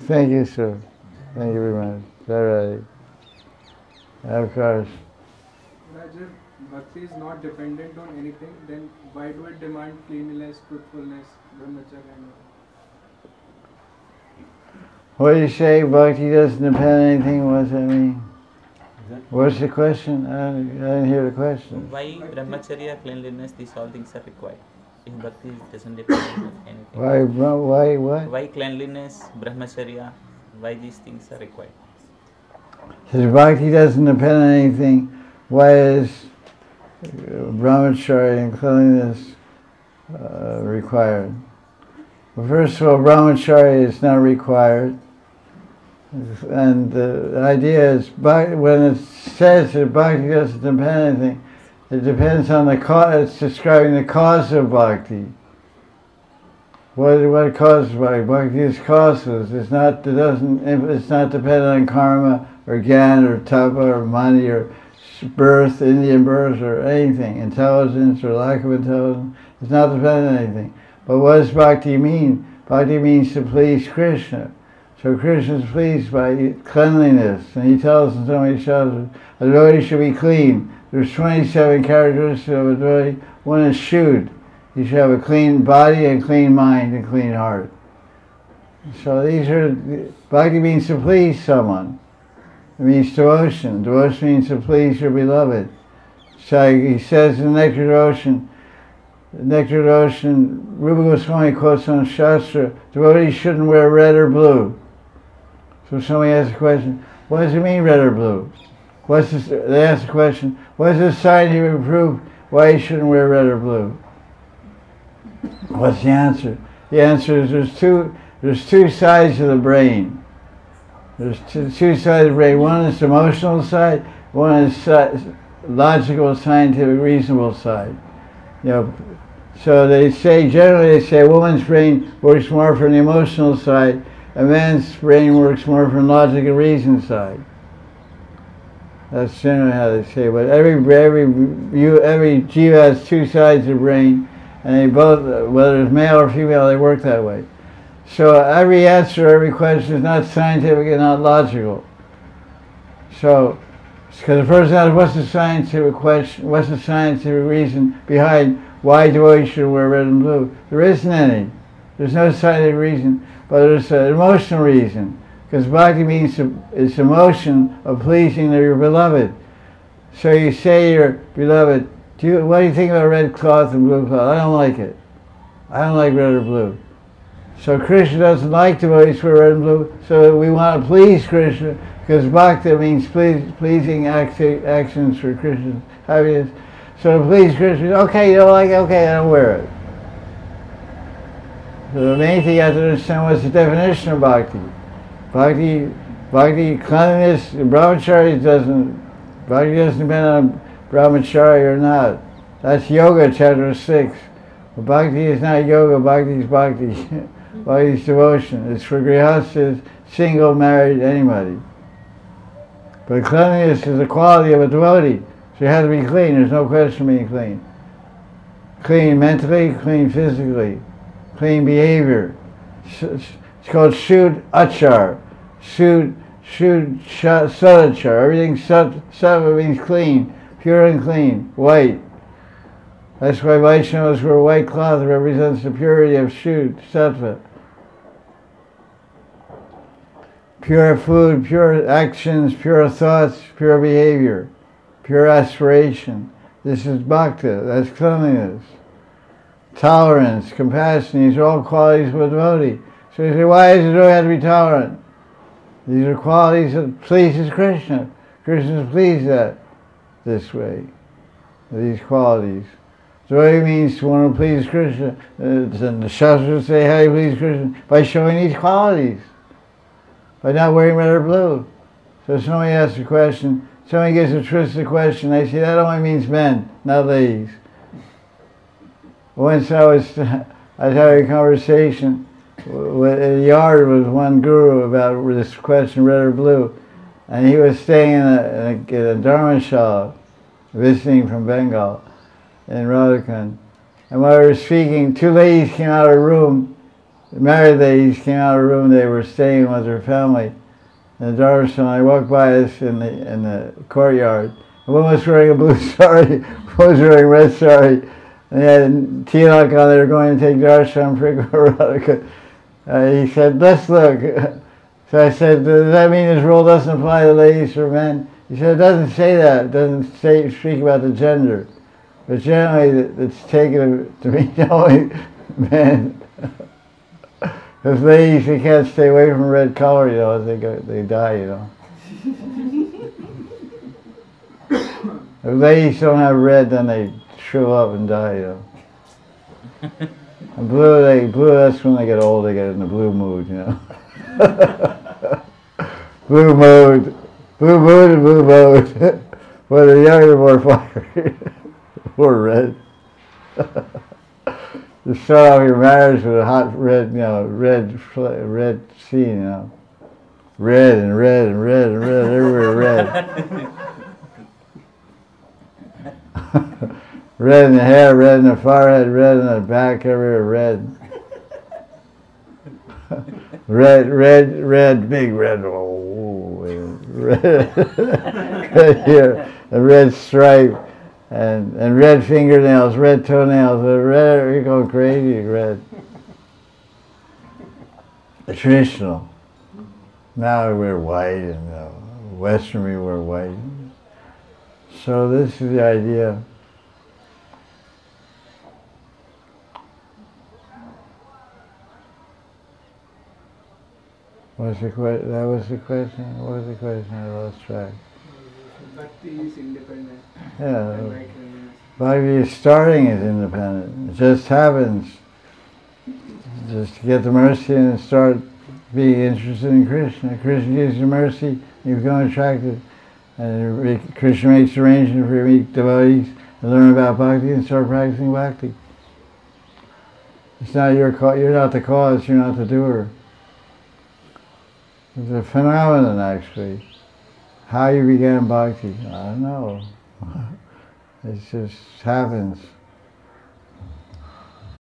Thank you, sir. Thank you very much. All right. Of course. If bhakti is not dependent on anything, then why do it demand cleanliness, truthfulness, brahmacharya? What do you say? Bhakti doesn't depend on anything. What does that mean? What's the question? I didn't hear the question. Why brahmacharya, cleanliness, these all things are required? If bhakti doesn't depend on anything. Why what? Why cleanliness, brahmacharya, why these things are required? Since bhakti doesn't depend on anything, why is brahmacharya and cleanliness required? Well, first of all, brahmacharya is not required. And the idea is, when it says that bhakti doesn't depend on anything, it depends on the cause. It's describing the cause of bhakti. What causes bhakti? Bhakti is causeless. It's not dependent on karma or gyan or tapa or money or birth, Indian birth or anything, intelligence or lack of intelligence. It's not dependent on anything. But what does bhakti mean? Bhakti means to please Krishna. So Krishna is pleased by cleanliness, and he tells in so many shastras, a devotee should be clean. There's 27 characteristics of a devotee. One is shud. He should have a clean body, and clean mind, and clean heart. So bhakti means to please someone. It means devotion. Devotion means to please your beloved. So he says in Nectar Ocean, Rupa Goswami quotes on Shastra, devotees shouldn't wear red or blue. So somebody asks the question, what does it mean red or blue? They ask the question, what is the scientific proof why you shouldn't wear red or blue? What's the answer? The answer is there's two sides of the brain. There's two sides of the brain. One is the emotional side, one is logical, scientific, reasonable side. So generally they say a woman's brain works more from the emotional side, a man's brain works more from logic and reason side. That's generally how they say. But every jiva has two sides of the brain, and they both, whether it's male or female, they work that way. So every answer, every question is not scientific and not logical. So, because the person asks, what's the scientific question? What's the scientific reason behind why devotees should wear red and blue? There isn't any. There's no scientific reason, but there's an emotional reason. Because bhakti means it's emotion of pleasing your beloved. So you say to your beloved, what do you think about red cloth and blue cloth? I don't like it. I don't like red or blue. So Krishna doesn't like devotees wear red and blue, so we want to please Krishna, because bhakti means pleasing actions for Krishna's happiness. So to please Krishna, okay, you don't like it, okay, I don't wear it. So the main thing you have to understand what's the definition of bhakti. Bhakti, cleanliness, brahmacharya bhakti doesn't depend on brahmacharya or not. That's yoga, chapter 6. But bhakti is not yoga, bhakti is bhakti. Bhakti is devotion. It's for grihasthas, single, married, anybody. But cleanliness is the quality of a devotee. So you have to be clean. There's no question of being clean. Clean mentally, clean physically, clean behavior. It's called Shud Achar. Shud Sadachar. Everything Sattva means clean, pure and clean, white. That's why Vaishnavas wear white cloth. It represents the purity of Shud, Sattva. Pure food, pure actions, pure thoughts, pure behavior, pure aspiration. This is bhakti, that's cleanliness. Tolerance, compassion, these are all qualities of a devotee. So you say, why does a devotee have to be tolerant? These are qualities that pleases Krishna. Krishna is pleased at this way, these qualities. Devotee means to want to please Krishna. And the Shastras say, how do you please Krishna? By showing these qualities. By not wearing red or blue. So somebody asks a question, somebody gets a twisted question, they say that only means men, not ladies. Once I was having a conversation in a yard with one guru about this question, red or blue, and he was staying in a dharmashala, visiting from Bengal, in Radhakund. And while we were speaking, two ladies came out of the room married ladies came out of the room. They were staying with their family in the darshan. I walked by us in the courtyard. One was wearing a blue sari, one was wearing a red sari. And they had tilak on. They were going to take darshan for Radhika. He said, "Let's look." So I said, "Does that mean this rule doesn't apply to ladies or men?" He said, "It doesn't say that. It doesn't speak about the gender. But generally, it's taken to mean only men." Because ladies, they can't stay away from red color, you know, as they die, you know. If ladies don't have red, then they shrivel up and die, you know. And blue, that's when they get old, they get in the blue mood, you know. Blue mood and blue mode. When they're younger, more fiery, more red. You start off your marriage with a hot red, you know, red scene, you know. Red and red and red and red, everywhere red. Red in the hair, red in the forehead, red in the back, everywhere red. Red, big red, oh, red, red here, a red stripe, and red fingernails, red toenails, red, you're going crazy, red. The traditional. Now we wear white, and Western we wear white. So this is the idea. That was the question? What was the question? I lost track. Bhakti is independent. Yeah. Bhakti is starting as independent. It just happens. Just to get the mercy and start being interested in Krishna. Krishna gives you mercy, you become attracted. And Krishna makes arrangements for you to meet devotees and learn about Bhakti and start practicing Bhakti. It's not your cause. You're not the cause, you're not the doer. It's a phenomenon, actually. How you began Bhakti, I don't know. It just happens.